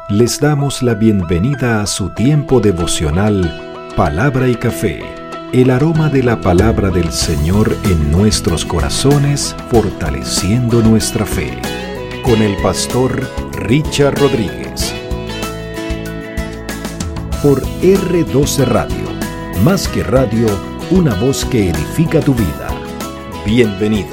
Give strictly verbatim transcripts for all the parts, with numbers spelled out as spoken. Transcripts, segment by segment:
Les damos la bienvenida a su tiempo devocional Palabra y Café, el aroma de la palabra del Señor en nuestros corazones, fortaleciendo nuestra fe. Con el pastor Richard Rodríguez. Por erre doce Radio, más que radio, una voz que edifica tu vida. Bienvenidos.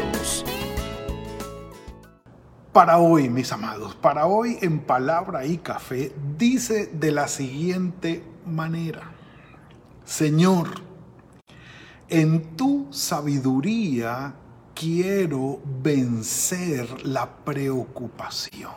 Para hoy, mis amados, para hoy en Palabra y Café, dice de la siguiente manera: Señor, en tu sabiduría quiero vencer la preocupación.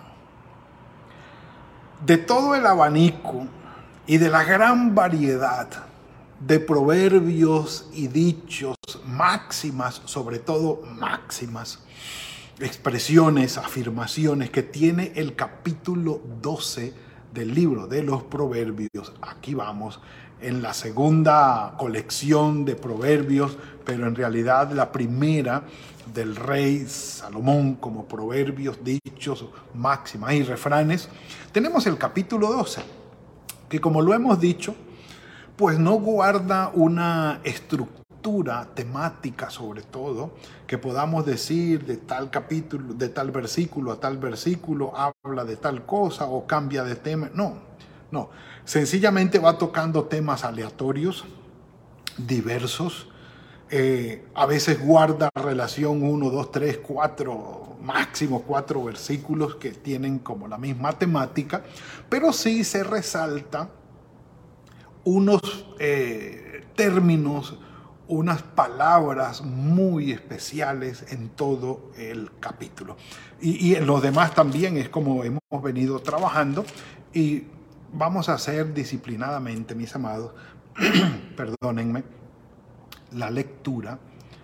De todo el abanico y de la gran variedad de proverbios y dichos, máximas, sobre todo máximas, expresiones, afirmaciones que tiene el capítulo doce del libro de los Proverbios. Aquí vamos en la segunda colección de proverbios, pero en realidad la primera del rey Salomón como proverbios, dichos, máximas y refranes. Tenemos el capítulo doce, que como lo hemos dicho, pues no guarda una estructura temática, sobre todo, que podamos decir de tal capítulo, de tal versículo a tal versículo, habla de tal cosa o cambia de tema. No, no. Sencillamente va tocando temas aleatorios, diversos. Eh, a veces guarda relación uno, dos, tres, cuatro, máximo cuatro versículos que tienen como la misma temática, pero sí se resalta unos eh, términos, unas palabras muy especiales en todo el capítulo. Y, y en los demás también es como hemos venido trabajando, y vamos a hacer disciplinadamente, mis amados, perdónenme, la lectura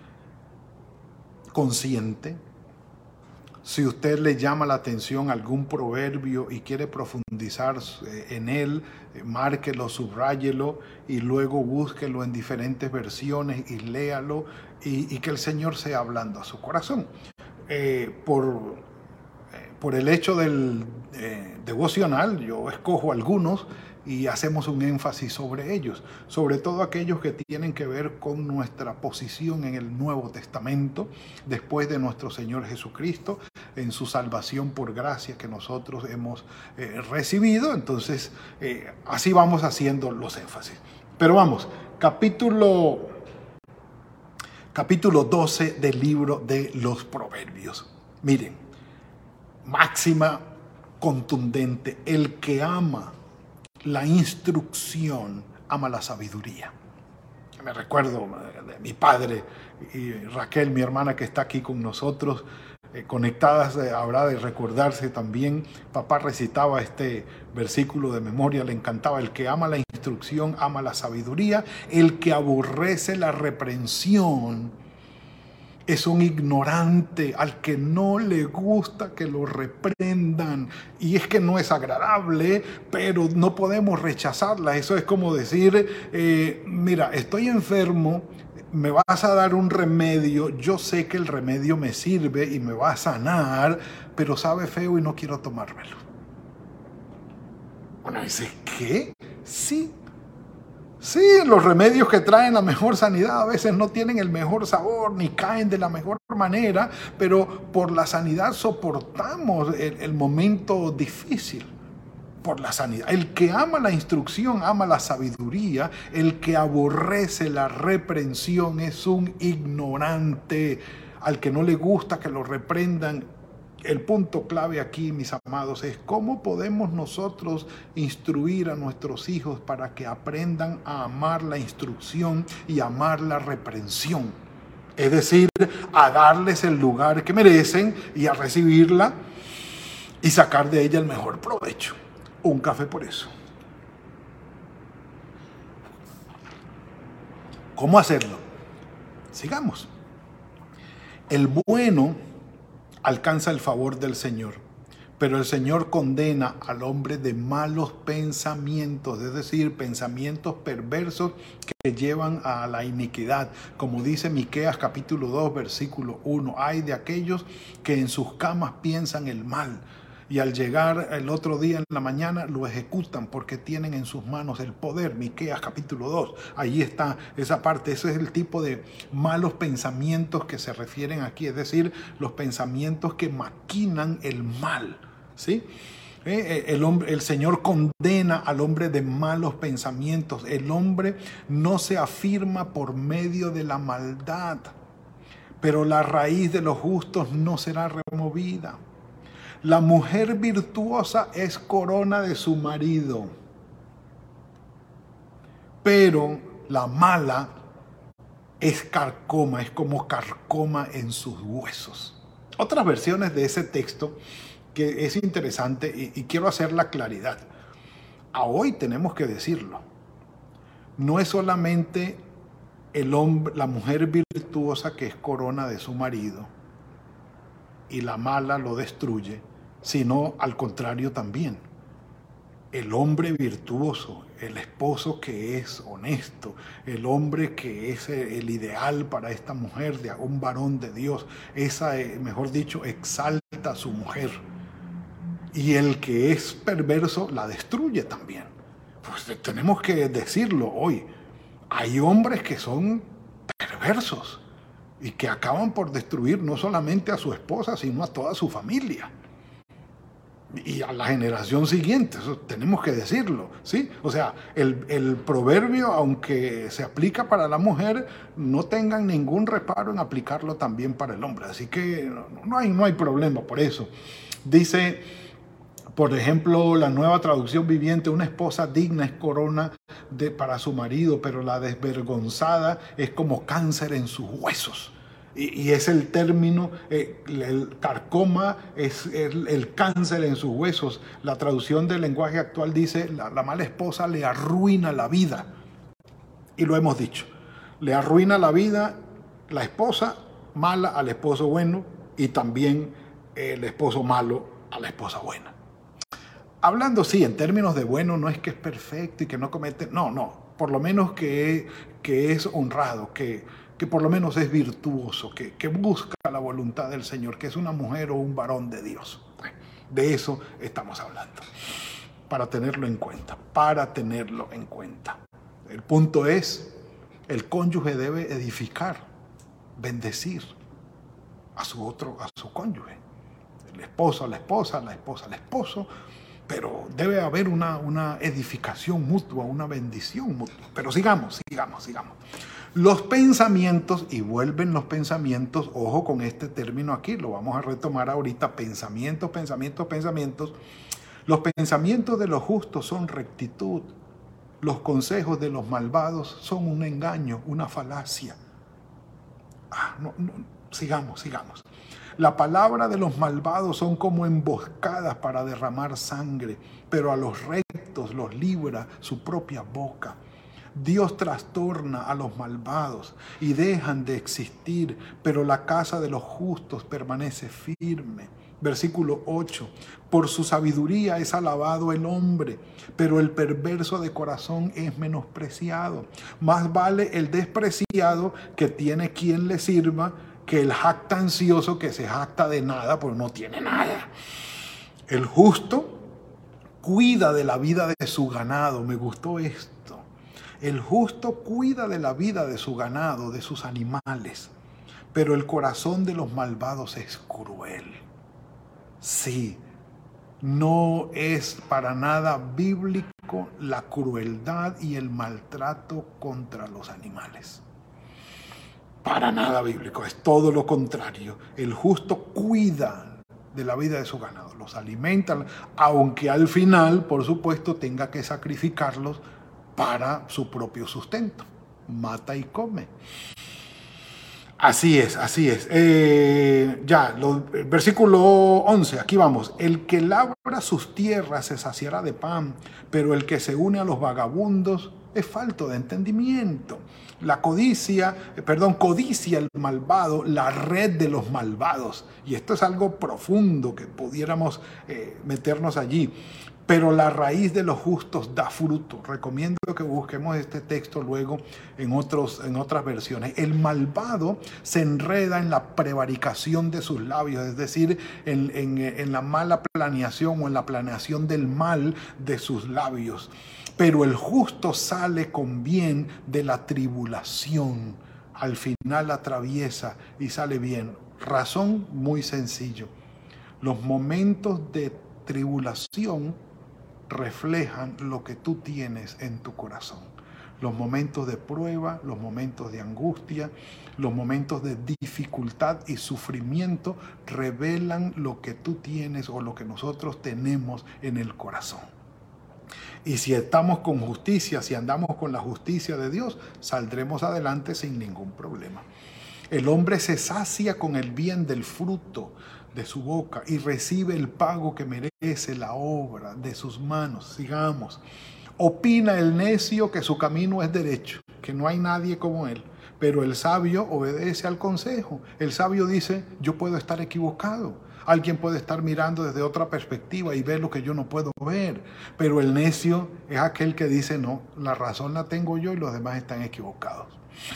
consciente. Si usted le llama la atención algún proverbio y quiere profundizar en él, márquelo, subráyelo y luego búsquelo en diferentes versiones y léalo, y, y que el Señor sea hablando a su corazón. Eh, por, eh, por el hecho del eh, devocional, yo escojo algunos y hacemos un énfasis sobre ellos, sobre todo aquellos que tienen que ver con nuestra posición en el Nuevo Testamento, después de nuestro Señor Jesucristo, en su salvación por gracia que nosotros hemos eh, recibido. Entonces, eh, así vamos haciendo los énfasis. Pero vamos, capítulo, capítulo doce del libro de los Proverbios. Miren, máxima contundente: el que ama la instrucción ama la sabiduría. Me recuerdo de mi padre y Raquel, mi hermana, que está aquí con nosotros, eh, conectadas, eh, habrá de recordarse también. Papá recitaba este versículo de memoria, le encantaba: el que ama la instrucción ama la sabiduría, el que aborrece la reprensión es un ignorante, al que no le gusta que lo reprendan. Y es que no es agradable, pero no podemos rechazarla. Eso es como decir, eh, mira, estoy enfermo, me vas a dar un remedio, yo sé que el remedio me sirve y me va a sanar, pero sabe feo y no quiero tomármelo. Bueno, dice, ¿qué? Sí. Sí, los remedios que traen la mejor sanidad a veces no tienen el mejor sabor ni caen de la mejor manera, pero por la sanidad soportamos el, el momento difícil. Por la sanidad. El que ama la instrucción ama la sabiduría, el que aborrece la reprensión es un ignorante. Al que no le gusta que lo reprendan. El punto clave aquí, mis amados, es cómo podemos nosotros instruir a nuestros hijos para que aprendan a amar la instrucción y amar la reprensión. Es decir, a darles el lugar que merecen y a recibirla y sacar de ella el mejor provecho. Un café por eso. ¿Cómo hacerlo? Sigamos. El bueno alcanza el favor del Señor, pero el Señor condena al hombre de malos pensamientos, es decir, pensamientos perversos que llevan a la iniquidad. Como dice Miqueas capítulo dos, versículo uno, hay de aquellos que en sus camas piensan el mal, y al llegar el otro día en la mañana lo ejecutan porque tienen en sus manos el poder. Miqueas capítulo dos, ahí está esa parte. Ese es el tipo de malos pensamientos que se refieren aquí, es decir, los pensamientos que maquinan el mal, ¿sí? El, hombre, el Señor condena al hombre de malos pensamientos. El hombre no se afirma por medio de la maldad, pero la raíz de los justos no será removida. La mujer virtuosa es corona de su marido, pero la mala es carcoma, es como carcoma en sus huesos. Otras versiones de ese texto que es interesante y, y quiero hacer la claridad. A hoy tenemos que decirlo. No es solamente el hombre, la mujer virtuosa que es corona de su marido y la mala lo destruye, sino al contrario también. El hombre virtuoso, el esposo que es honesto, el hombre que es el ideal para esta mujer, de un varón de Dios, esa, mejor dicho, exalta a su mujer. Y el que es perverso la destruye también. Pues tenemos que decirlo hoy. Hay hombres que son perversos y que acaban por destruir no solamente a su esposa, sino a toda su familia. Y a la generación siguiente, eso tenemos que decirlo, ¿sí? O sea, el, el proverbio, aunque se aplica para la mujer, no tengan ningún reparo en aplicarlo también para el hombre. Así que no, no, hay, no hay problema por eso. Dice, por ejemplo, la Nueva Traducción Viviente, una esposa digna es corona de, para su marido, pero la desvergonzada es como cáncer en sus huesos. Y es el término, eh, el carcoma es el, el cáncer en sus huesos. La traducción del lenguaje actual dice, la, la mala esposa le arruina la vida. Y lo hemos dicho, le arruina la vida la esposa mala al esposo bueno y también el esposo malo a la esposa buena. Hablando, sí, en términos de bueno, no es que es perfecto y que no comete, no, no, por lo menos que, que es honrado, que... que por lo menos es virtuoso, que, que busca la voluntad del Señor, que es una mujer o un varón de Dios. De eso estamos hablando, para tenerlo en cuenta, para tenerlo en cuenta. El punto es, el cónyuge debe edificar, bendecir a su otro, a su cónyuge. El esposo a la esposa, la esposa al esposo, pero debe haber una, una edificación mutua, una bendición mutua. Pero sigamos, sigamos, sigamos. Los pensamientos, y vuelven los pensamientos, ojo con este término aquí, lo vamos a retomar ahorita, pensamientos, pensamientos, pensamientos. Los pensamientos de los justos son rectitud, los consejos de los malvados son un engaño, una falacia. Ah, no, no, sigamos, sigamos. La palabra de los malvados son como emboscadas para derramar sangre, pero a los rectos los libra su propia boca. Dios trastorna a los malvados y dejan de existir, pero la casa de los justos permanece firme. Versículo ocho. Por su sabiduría es alabado el hombre, pero el perverso de corazón es menospreciado. Más vale el despreciado que tiene quien le sirva que el jactancioso que se jacta de nada, pues no tiene nada. El justo cuida de la vida de su ganado. Me gustó esto. El justo cuida de la vida de su ganado, de sus animales, pero el corazón de los malvados es cruel. Sí, no es para nada bíblico la crueldad y el maltrato contra los animales. Para nada bíblico, es todo lo contrario. El justo cuida de la vida de su ganado, los alimenta, aunque al final, por supuesto, tenga que sacrificarlos para su propio sustento. Mata y come. Así es, así es. Eh, ya, lo, versículo once, aquí vamos. El que labra sus tierras se saciará de pan, pero el que se une a los vagabundos es falto de entendimiento. La codicia, perdón, codicia el malvado, la red de los malvados. Y esto es algo profundo que pudiéramos eh, meternos allí. pero la raíz de los justos da fruto. Recomiendo que busquemos este texto luego en, otros, en otras versiones. El malvado se enreda en la prevaricación de sus labios, es decir, en, en, en la mala planeación o en la planeación del mal de sus labios. Pero el justo sale con bien de la tribulación. Al final atraviesa y sale bien. Razón muy sencillo. Los momentos de tribulación reflejan lo que tú tienes en tu corazón. Los momentos de prueba, los momentos de angustia, los momentos de dificultad y sufrimiento revelan lo que tú tienes o lo que nosotros tenemos en el corazón. Y si estamos con justicia, si andamos con la justicia de Dios, saldremos adelante sin ningún problema. El hombre se sacia con el bien del fruto de su boca y recibe el pago que merece la obra de sus manos. Sigamos. Opina el necio que su camino es derecho, que no hay nadie como él, pero el sabio obedece al consejo. El sabio dice, yo puedo estar equivocado. Alguien puede estar mirando desde otra perspectiva y ver lo que yo no puedo ver, pero el necio es aquel que dice, no, la razón la tengo yo y los demás están equivocados.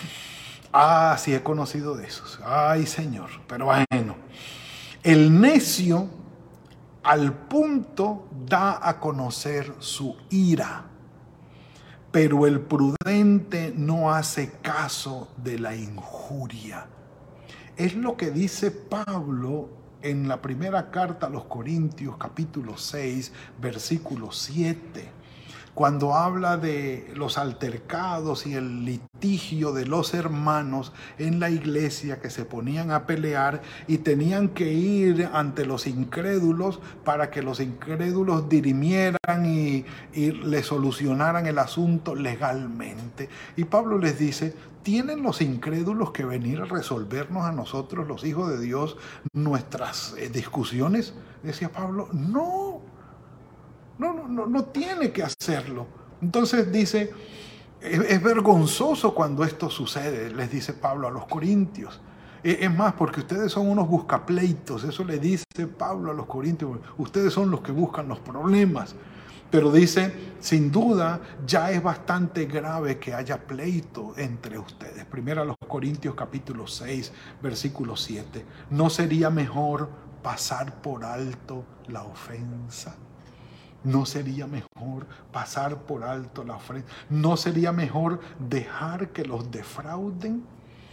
Ah, sí he conocido de esos. Ay, Señor, pero bueno. El necio al punto da a conocer su ira, pero el prudente no hace caso de la injuria. Es lo que dice Pablo en la primera carta a los Corintios, capítulo seis, versículo siete. Cuando habla de los altercados y el litigio de los hermanos en la iglesia que se ponían a pelear y tenían que ir ante los incrédulos para que los incrédulos dirimieran y, y le solucionaran el asunto legalmente. Y Pablo les dice, ¿tienen los incrédulos que venir a resolvernos a nosotros, los hijos de Dios, nuestras eh, discusiones? Decía Pablo, no. No, no, no, no tiene que hacerlo. Entonces dice, es, es vergonzoso cuando esto sucede, les dice Pablo a los corintios. Es más, porque ustedes son unos buscapleitos, eso le dice Pablo a los corintios. Ustedes son los que buscan los problemas. Pero dice, sin duda, ya es bastante grave que haya pleito entre ustedes. Primero a los Corintios capítulo seis, versículo siete. ¿No sería mejor pasar por alto la ofensa? ¿No sería mejor pasar por alto la ofensa? ¿No sería mejor dejar que los defrauden?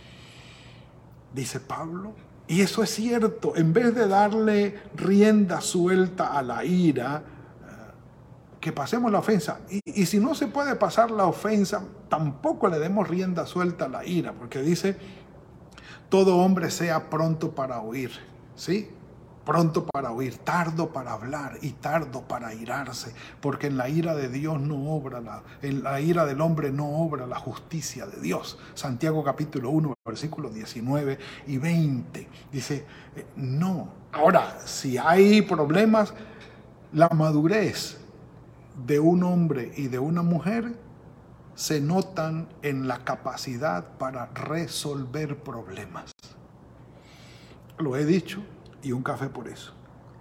Dice Pablo. Y eso es cierto. En vez de darle rienda suelta a la ira, que pasemos la ofensa. Y, y si no se puede pasar la ofensa, tampoco le demos rienda suelta a la ira. Porque dice, todo hombre sea pronto para oír. ¿Sí? Pronto para oír, tardo para hablar y tardo para irarse, porque en la ira de Dios no obra, la, en la ira del hombre no obra la justicia de Dios. Santiago capítulo uno, versículos diecinueve y veinte. Dice, no. Ahora, si hay problemas, la madurez de un hombre y de una mujer se notan en la capacidad para resolver problemas. Lo he dicho. Y un café por eso.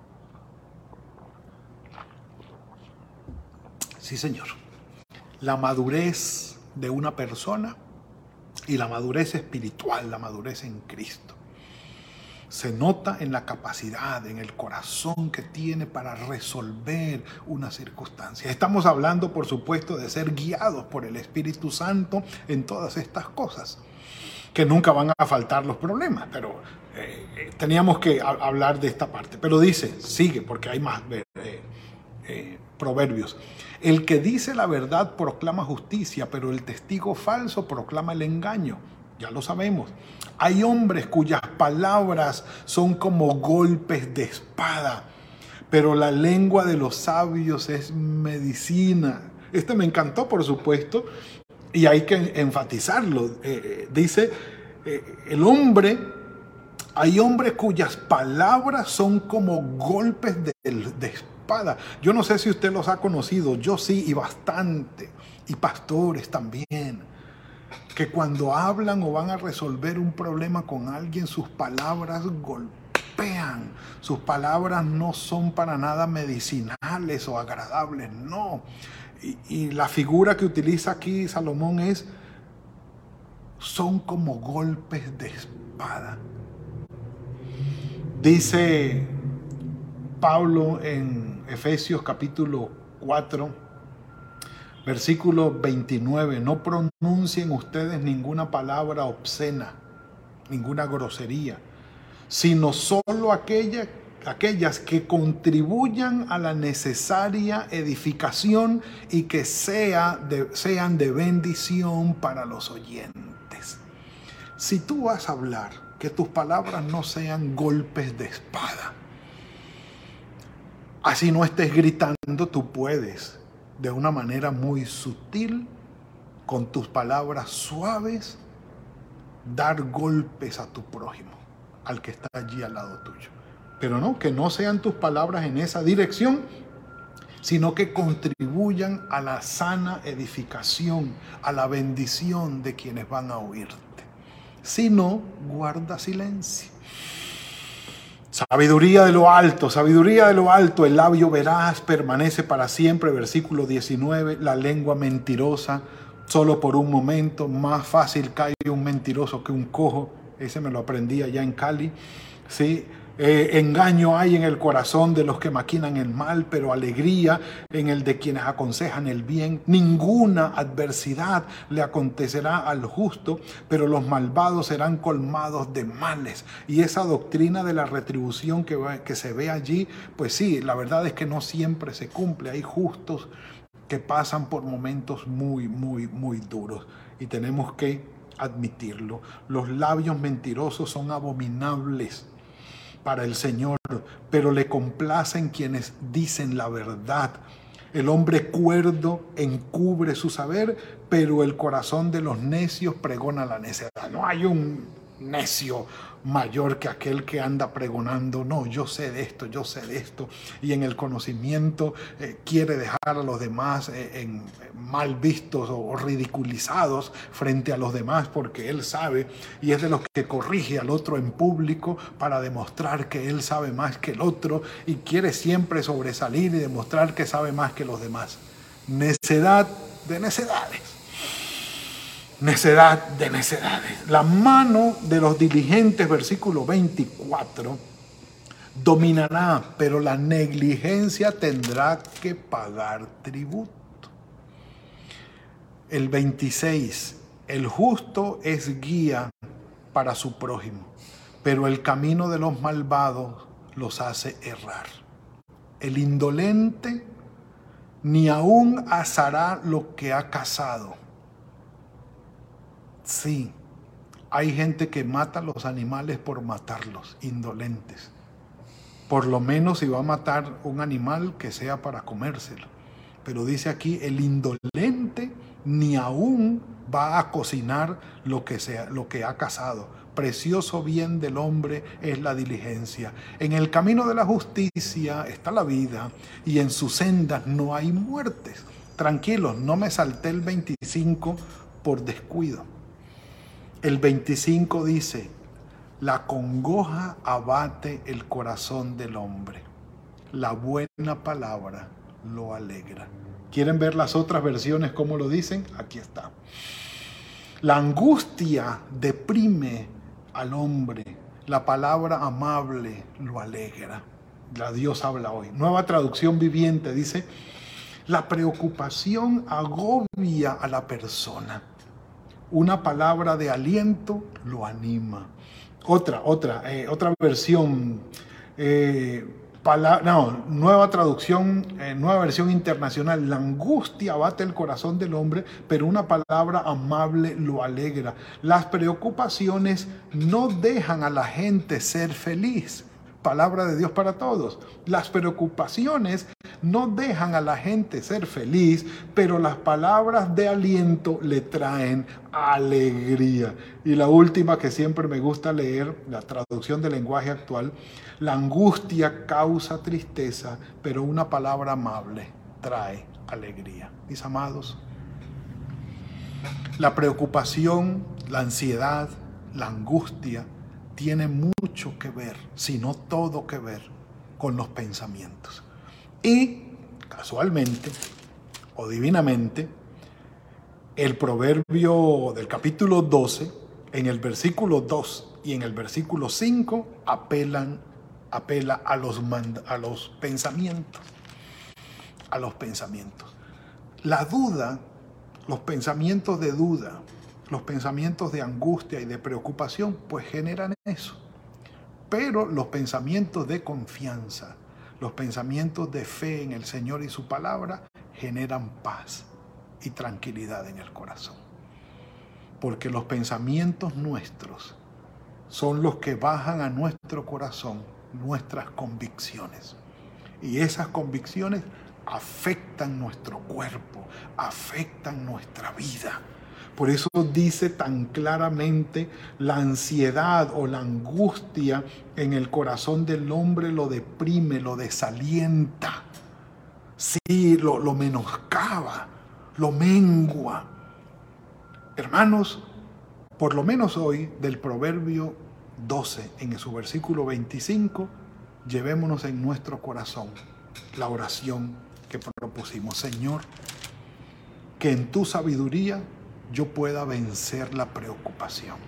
Sí, señor. La madurez de una persona y la madurez espiritual, la madurez en Cristo, se nota en la capacidad, en el corazón que tiene para resolver una circunstancia. Estamos hablando, por supuesto, de ser guiados por el Espíritu Santo en todas estas cosas, que nunca van a faltar los problemas, pero eh, teníamos que a- hablar de esta parte. Pero dice, sigue, porque hay más eh, eh, proverbios. El que dice la verdad proclama justicia, pero el testigo falso proclama el engaño. Ya lo sabemos. Hay hombres cuyas palabras son como golpes de espada, pero la lengua de los sabios es medicina. Este me encantó, por supuesto, y hay que enfatizarlo. Eh, dice, eh, el hombre, hay hombres cuyas palabras son como golpes de, de espada. Yo no sé si usted los ha conocido, yo sí, y bastante, y pastores también, que cuando hablan o van a resolver un problema con alguien, sus palabras golpean golpean. Sus palabras no son para nada medicinales o agradables, no. Y, y la figura que utiliza aquí Salomón es, son como golpes de espada. Dice Pablo en Efesios capítulo cuatro, versículo veintinueve, no pronuncien ustedes ninguna palabra obscena, ninguna grosería, sino solo aquella, aquellas que contribuyan a la necesaria edificación y que sea de, sean de bendición para los oyentes. Si tú vas a hablar, que tus palabras no sean golpes de espada. Así no estés gritando, tú puedes, de una manera muy sutil, con tus palabras suaves, dar golpes a tu prójimo, al que está allí al lado tuyo. Pero no, que no sean tus palabras en esa dirección, sino que contribuyan a la sana edificación, a la bendición de quienes van a oírte. Si no, guarda silencio. Sabiduría de lo alto, sabiduría de lo alto, el labio veraz permanece para siempre, versículo diecinueve, la lengua mentirosa, solo por un momento, más fácil cae un mentiroso que un cojo, ese me lo aprendí allá en Cali, ¿sí? Eh, engaño hay en el corazón de los que maquinan el mal, pero alegría en el de quienes aconsejan el bien. Ninguna adversidad le acontecerá al justo, pero los malvados serán colmados de males. Y esa doctrina de la retribución que, que se ve allí, pues sí, la verdad es que no siempre se cumple. Hay justos que pasan por momentos muy, muy, muy duros y tenemos que admitirlo. Los labios mentirosos son abominables para el Señor, pero le complacen quienes dicen la verdad. El hombre cuerdo encubre su saber, pero el corazón de los necios pregona la necedad. No hay un necio mayor que aquel que anda pregonando, no, yo sé de esto, yo sé de esto, y en el conocimiento eh, quiere dejar a los demás eh, en, mal vistos o ridiculizados frente a los demás porque él sabe, y es de los que corrige al otro en público para demostrar que él sabe más que el otro y quiere siempre sobresalir y demostrar que sabe más que los demás. Necedad de necedades. Necedad de necedades. La mano de los diligentes, versículo veinticuatro, dominará, pero la negligencia tendrá que pagar tributo. El veintiséis, el justo es guía para su prójimo, pero el camino de los malvados los hace errar. El indolente ni aún asará lo que ha cazado. Sí, hay gente que mata a los animales por matarlos, indolentes. Por lo menos si va a matar un animal que sea para comérselo. Pero dice aquí, el indolente ni aún va a cocinar lo que sea, lo que ha cazado. Precioso bien del hombre es la diligencia. En el camino de la justicia está la vida y en sus sendas no hay muertes. Tranquilos, no me salté el veinticinco por descuido. El veinticinco dice, la congoja abate el corazón del hombre. La buena palabra lo alegra. ¿Quieren ver las otras versiones cómo lo dicen? Aquí está. La angustia deprime al hombre. La palabra amable lo alegra. La Dios habla hoy. Nueva traducción viviente dice, la preocupación agobia a la persona. Una palabra de aliento lo anima. Otra, otra, eh, otra versión, eh, pala- no, nueva traducción, eh, nueva versión internacional. La angustia abate el corazón del hombre, pero una palabra amable lo alegra. Las preocupaciones no dejan a la gente ser feliz. Palabra de Dios para todos. Las preocupaciones no dejan a la gente ser feliz, pero las palabras de aliento le traen alegría. Y la última que siempre me gusta leer, la traducción del lenguaje actual, la angustia causa tristeza, pero una palabra amable trae alegría. Mis amados, la preocupación, la ansiedad, la angustia tiene mucho que ver, si no todo que ver, con los pensamientos. Y casualmente o divinamente, el proverbio del capítulo doce, en el versículo dos y en el versículo cinco, apelan, apela a los, mand- a los pensamientos. A los pensamientos. La duda, los pensamientos de duda, los pensamientos de angustia y de preocupación, pues generan eso. Pero los pensamientos de confianza, los pensamientos de fe en el Señor y su palabra, generan paz y tranquilidad en el corazón. Porque los pensamientos nuestros son los que bajan a nuestro corazón nuestras convicciones. Y esas convicciones afectan nuestro cuerpo, afectan nuestra vida. Por eso dice tan claramente, la ansiedad o la angustia en el corazón del hombre lo deprime, lo desalienta, sí, lo, lo menoscaba, lo mengua. Hermanos, por lo menos hoy, del Proverbio doce, en su versículo veinticinco, llevémonos en nuestro corazón la oración que propusimos. Señor, que en tu sabiduría yo pueda vencer la preocupación.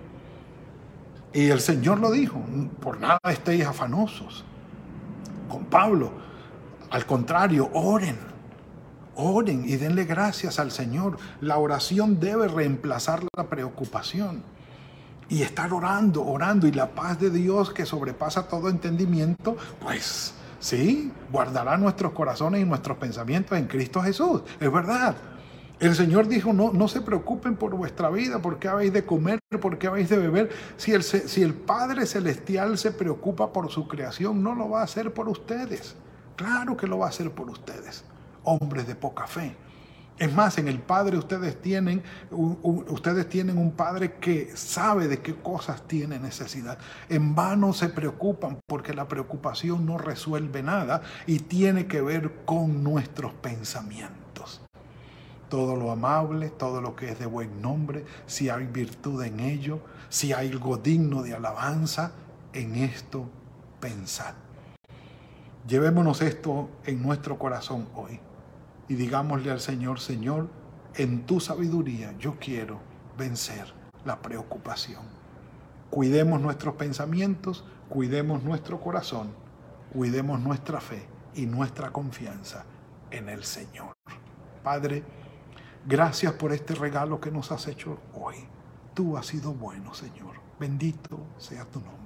Y el Señor lo dijo, por nada estéis afanosos. Con Pablo, al contrario, oren, oren y denle gracias al Señor. La oración debe reemplazar la preocupación. Y estar orando, orando, y la paz de Dios que sobrepasa todo entendimiento, pues sí, guardará nuestros corazones y nuestros pensamientos en Cristo Jesús. Es verdad. El Señor dijo, no, no se preocupen por vuestra vida, por qué habéis de comer, por qué habéis de beber. Si el, si el Padre Celestial se preocupa por su creación, no lo va a hacer por ustedes. Claro que lo va a hacer por ustedes, hombres de poca fe. Es más, en el Padre ustedes tienen, un, un, ustedes tienen un Padre que sabe de qué cosas tiene necesidad. En vano se preocupan porque la preocupación no resuelve nada y tiene que ver con nuestros pensamientos. Todo lo amable, todo lo que es de buen nombre, si hay virtud en ello, si hay algo digno de alabanza, en esto pensad. Llevémonos esto en nuestro corazón hoy y digámosle al Señor, Señor, en tu sabiduría yo quiero vencer la preocupación. Cuidemos nuestros pensamientos, cuidemos nuestro corazón, cuidemos nuestra fe y nuestra confianza en el Señor. Padre, gracias por este regalo que nos has hecho hoy. Tú has sido bueno, Señor. Bendito sea tu nombre.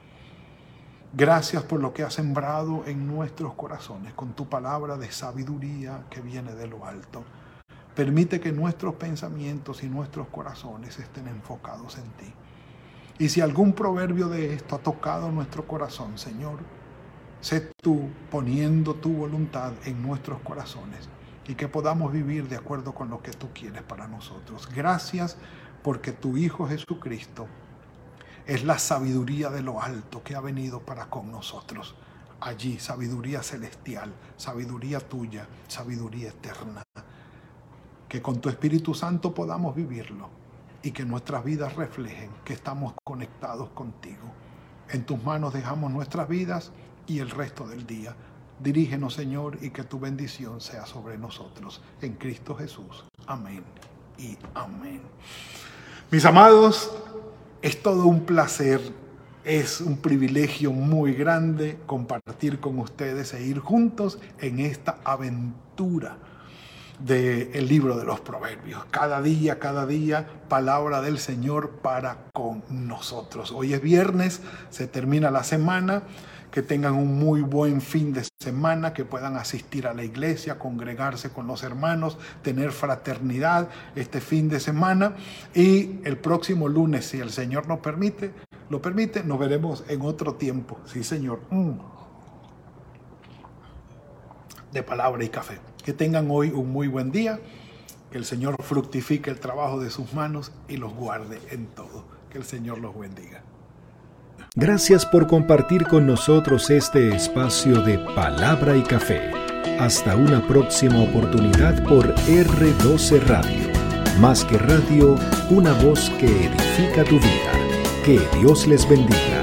Gracias por lo que has sembrado en nuestros corazones con tu palabra de sabiduría que viene de lo alto. Permite que nuestros pensamientos y nuestros corazones estén enfocados en ti. Y si algún proverbio de esto ha tocado nuestro corazón, Señor, sé tú poniendo tu voluntad en nuestros corazones y que podamos vivir de acuerdo con lo que tú quieres para nosotros. Gracias porque tu Hijo Jesucristo es la sabiduría de lo alto que ha venido para con nosotros. Allí, sabiduría celestial, sabiduría tuya, sabiduría eterna. Que con tu Espíritu Santo podamos vivirlo y que nuestras vidas reflejen que estamos conectados contigo. En tus manos dejamos nuestras vidas y el resto del día. Dirígenos, Señor, y que tu bendición sea sobre nosotros. En Cristo Jesús. Amén y amén. Mis amados, es todo un placer, es un privilegio muy grande compartir con ustedes e ir juntos en esta aventura del libro de los Proverbios. Cada día, cada día, palabra del Señor para con nosotros. Hoy es viernes, se termina la semana. Que tengan un muy buen fin de semana, que puedan asistir a la iglesia, congregarse con los hermanos, tener fraternidad este fin de semana. Y el próximo lunes, si el Señor nos permite, lo permite, nos veremos en otro tiempo. Sí, Señor. Mm. De palabra y café. Que tengan hoy un muy buen día. Que el Señor fructifique el trabajo de sus manos y los guarde en todo. Que el Señor los bendiga. Gracias por compartir con nosotros este espacio de Palabra y Café. Hasta una próxima oportunidad por erre doce Radio. Más que radio, una voz que edifica tu vida. Que Dios les bendiga.